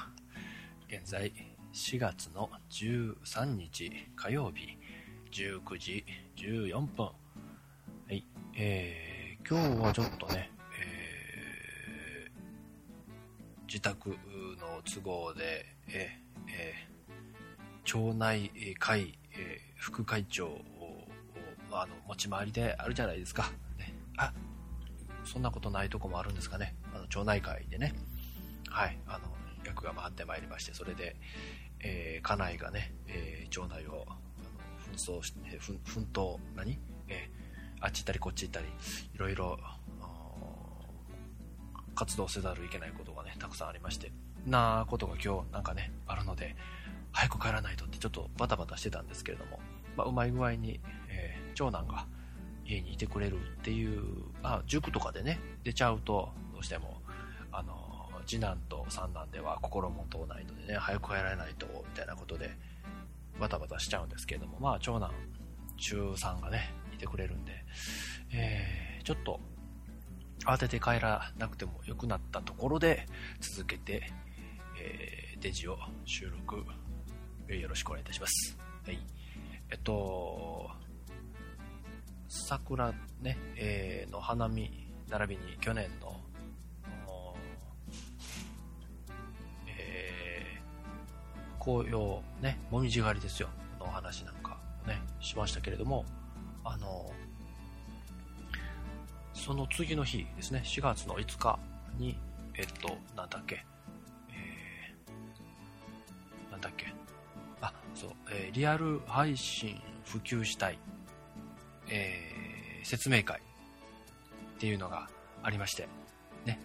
現在4月の13日火曜日19時14分。はい、今日はちょっとね、自宅の都合で、町内会、副会長を、持ち回りであるじゃないですか、ね、そんなことないとこもあるんですかね。町内会でね、はい、役が回ってまいりまして、それで、家内がね、町内を紛闘あっち行ったりこっち行ったり、いろいろ活動せざるをいけないことがねたくさんありまして、なことが今日なんかねあるので、早く帰らないとってちょっとバタバタしてたんですけれども、うまい具合に、長男が家にいてくれるっていう、塾とかでね出ちゃうとどうしても次男と三男では心も通ないのでね、早く帰らないとみたいなことでバタバタしちゃうんですけれども、長男中3がねいてくれるんで、ちょっと慌てて帰らなくてもよくなったところで続けて、デジオ収録よろしくお願いいたします。はい、桜ね、の花見並びに去年の紅葉ね、もみじ狩りですよのお話なんかねしましたけれども、その次の日ですね、4月の5日になんだっけそう、リアル配信普及したい、説明会っていうのがありましてね、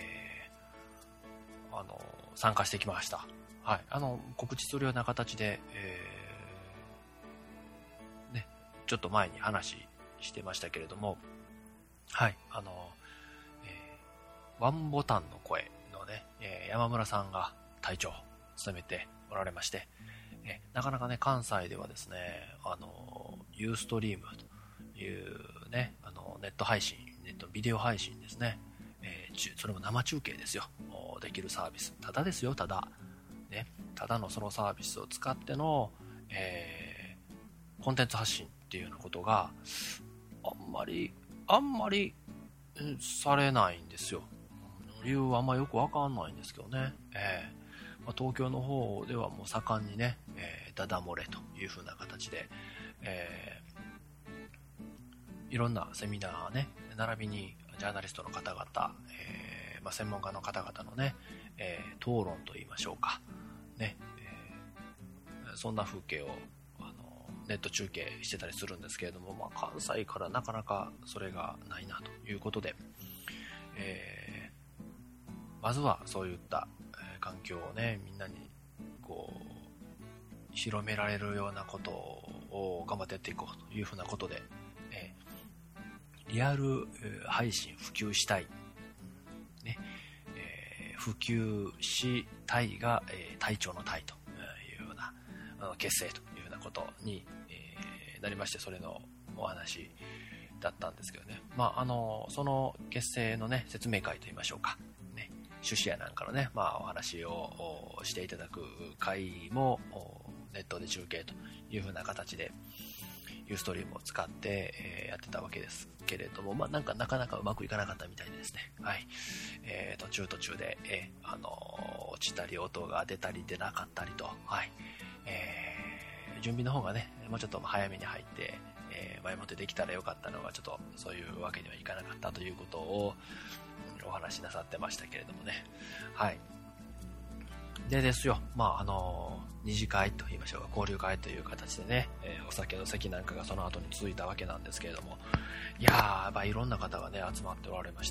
参加してきました。はい、告知するような形で、ね、ちょっと前に話してましたけれども、はい、ワンボタンの声のね、山村さんが隊長を務めておられまして、なかなかね関西ではですね、ユーストリームというね、ネットビデオ配信ですね、それも生中継ですよ、できるサービス、ただですよ、ただのそのサービスを使っての、コンテンツ発信っていうようなことがあんまりされないんですよ。理由はあんまよくわかんないんですけどね、東京の方ではもう盛んにね、ダダ漏れという風な形で、いろんなセミナーね並びにジャーナリストの方々、専門家の方々のね、討論といいましょうかね、そんな風景をネット中継してたりするんですけれども、関西からなかなかそれがないなということで、まずはそういった環境をねみんなにこう広められるようなことを頑張ってやっていこうというふうなことで、リアル配信普及したい、ね、普及したいが、隊長の隊というような結成というようなことに、なりまして、それのお話だったんですけどね、その結成のね説明会といいましょうかね、趣旨やなんかのね、お話をしていただく会もネットで中継という風な形でユーストリームを使って、やってたわけですけれども、なかなかうまくいかなかったみたいでですね、はい、途中で、落ちたり音が出たり出なかったりと、はい、準備の方がねもうちょっと早めに入って、前もってできたらよかったのがちょっとそういうわけにはいかなかったということをお話しなさってましたけれどもね、はい、でですよ、二次会と言いましょうか、交流会という形でね、お酒の席なんかがその後に続いたわけなんですけれども、やっぱいろんな方がね集まっておられまして、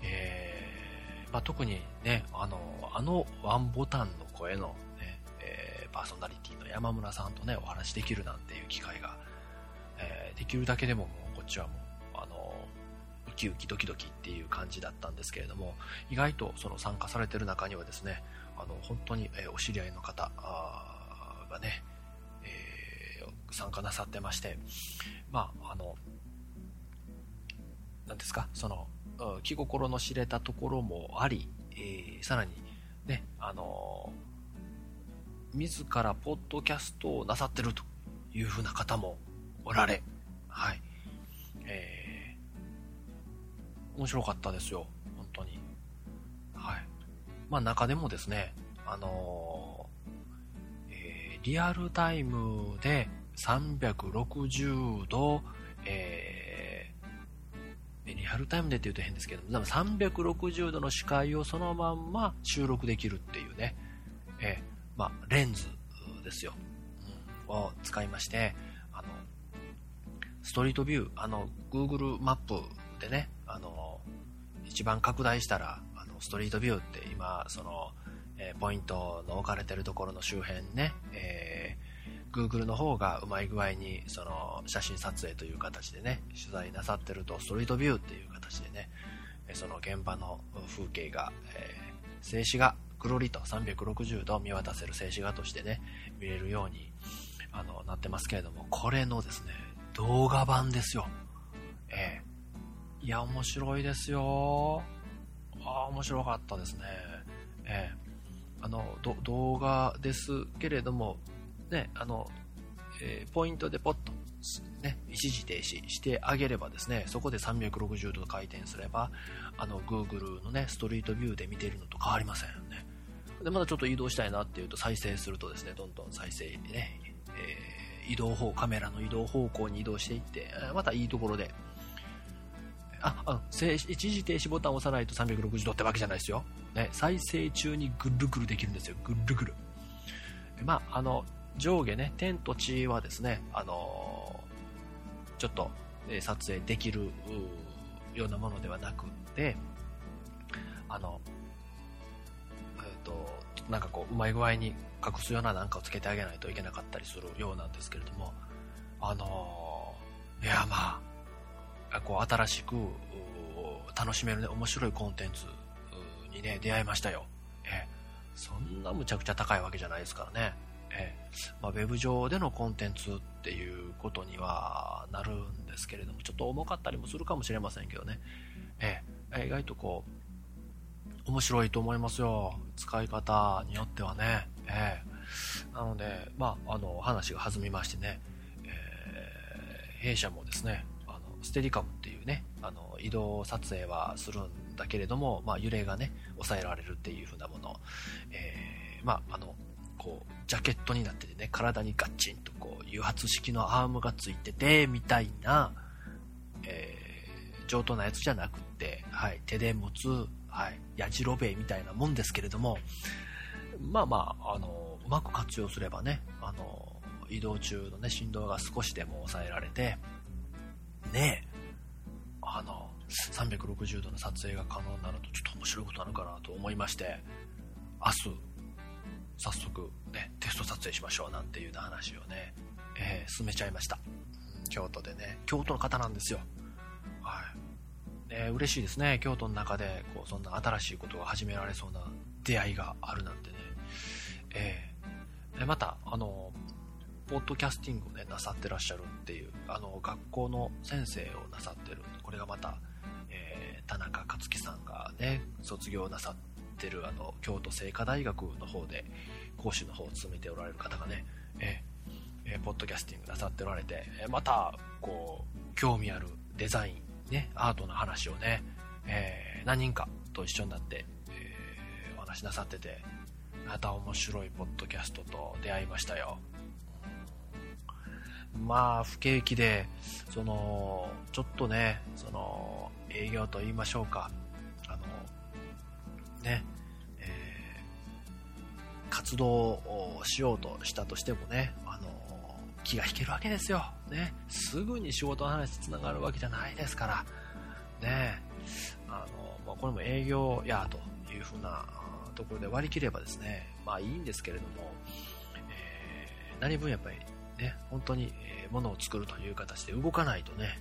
特にねワンボタンの声の、ねパーソナリティの山村さんとねお話できるなんていう機会が、できるだけでももうこっちはもうウキウキドキドキっていう感じだったんですけれども、意外とその参加されてる中にはですね、本当に、お知り合いの方がね、参加なさってまして、何ですか、その気心の知れたところもあり、さらにね自らポッドキャストをなさってるというふうな方もおられ、はい。面白かったですよ、本当に。はい。まあ中でもですね、リアルタイムで360度、リアルタイムでって言うと変ですけども、360度の視界をそのまんま収録できるっていうね、まあ、レンズですよ、を使いまして、ストリートビュー、Google マップでね、一番拡大したら、ストリートビューって今、ポイントの置かれてるところの周辺ね、Google の方がうまい具合に写真撮影という形でね取材なさってると、ストリートビューっていう形でねその現場の風景が、静止画ぐるりと360度見渡せる静止画としてね見れるようになってますけれども、これのですね動画版ですよ。いや面白いですよ。面白かったですね。動画ですけれどもね、ポイントでポッと、ね、一時停止してあげればですね、そこで360度回転すれば、Google のね、ストリートビューで見ているのと変わりませんよね。で、まだちょっと移動したいなっていうと、再生するとですね、どんどん再生でね、カメラの移動方向に移動していって、またいいところで、一時停止ボタンを押さないと360度ってわけじゃないですよ。ね、再生中にぐるぐるできるんですよ、ぐるぐる。まあ、上下ね、天と地はですね、ちょっと、撮影できるようなものではなくて、なんかこう、うまい具合に隠すようななんかをつけてあげないといけなかったりするようなんですけれども、いや、まあ、こう、新しく、楽しめるね、面白いコンテンツにね、出会いましたよ。そんなむちゃくちゃ高いわけじゃないですからね。まあ、ウェブ上でのコンテンツっていうことにはなるんですけれども、ちょっと重かったりもするかもしれませんけどね、意外とこう面白いと思いますよ、使い方によってはね。なので、まあ、話が弾みましてね、弊社もですね、ステディカムっていうね、移動撮影はするんだけれども、まあ、揺れがね抑えられるっていう風なもの、まあ、こうジャケットになっててね、体にガッチンとこう油圧式のアームがついててみたいな、上等なやつじゃなくって、はい、手で持つ、はい、やじろべえみたいなもんですけれども、まあまあ、うまく活用すればね、移動中のね振動が少しでも抑えられてね、360度の撮影が可能になるとちょっと面白いことなのかなと思いまして、明日早速ねテスト撮影しましょうなんていうような話をね、進めちゃいました。京都でね、京都の方なんですよ。はい。嬉しいですね、京都の中でこうそんな新しいことが始められそうな出会いがあるなんてね。またポッドキャスティングをねなさってらっしゃるっていう学校の先生をなさってる、これがまた、田中克樹さんがね卒業なさってる京都精華大学の方で講師の方を務めておられる方がね、ポッドキャスティングなさっておられて、またこう興味あるデザインね、アートの話をね、何人かと一緒になって、お話しなさってて、また面白いポッドキャストと出会いましたよ。まあ不景気でちょっとね営業と言いましょうか、ね、活動をしようとしたとしてもね、気が引けるわけですよ、ね、すぐに仕事の話つながるわけじゃないですからね。これも営業やというふうなところで割り切ればですね、まあいいんですけれども、何分やっぱりね、本当に物を作るという形で動かないとね、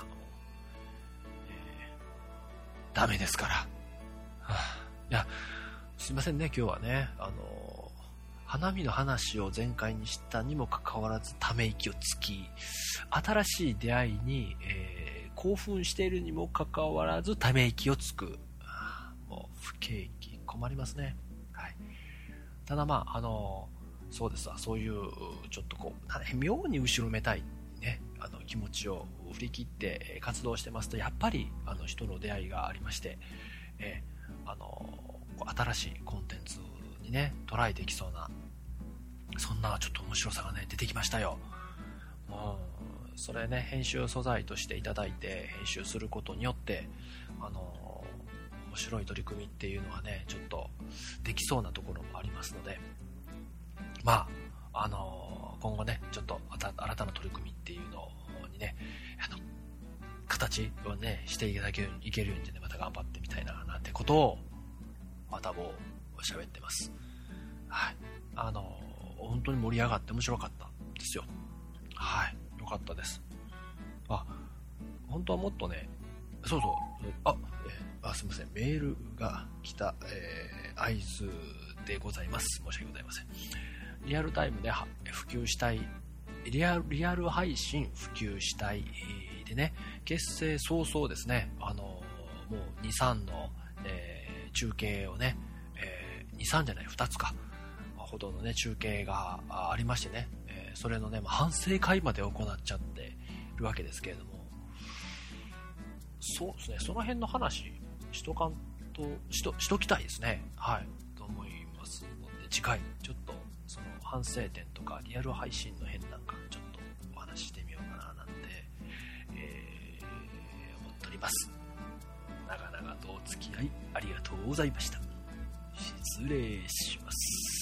ダメですから、いやすいませんね、今日はね花見の話を前回にしたにもかかわらずため息をつき、新しい出会いに、興奮しているにもかかわらずため息をつく、もう不景気困りますね。はい、ただまあそうですわ、そういうちょっとこう妙に後ろめたい、ね、気持ちを振り切って活動してますと、やっぱり人の出会いがありまして、新しいコンテンツにねトライできそうな、そんなちょっと面白さがね出てきましたよ。それね、編集素材としていただいて編集することによって面白い取り組みっていうのはねちょっとできそうなところもありますので、まあ今後ねちょっと新たな取り組みっていうのにね形をねしていけるようにねまた頑張ってみたいななんてことをまたもう喋ってます。はい、本当に盛り上がって面白かったですよ。はい、よかったです。本当はもっとね、そうすみません、メールが来た、合図でございます。申し訳ございません。リアルタイムで普及したい、リアル配信普及したいでね、結成早々ですね、もう2、3の、中継をね、2、3じゃない、2つか、ほどのね、中継がありましてね、それのね、反省会まで行っちゃってるわけですけれども、そうですね、その辺の話しときたいですね。はい、と思いますので、次回ちょっとその反省点とかリアル配信の辺なんかちょっとお話ししてみようかななんて、思っております。長々とお付き合いありがとうございました。失礼します。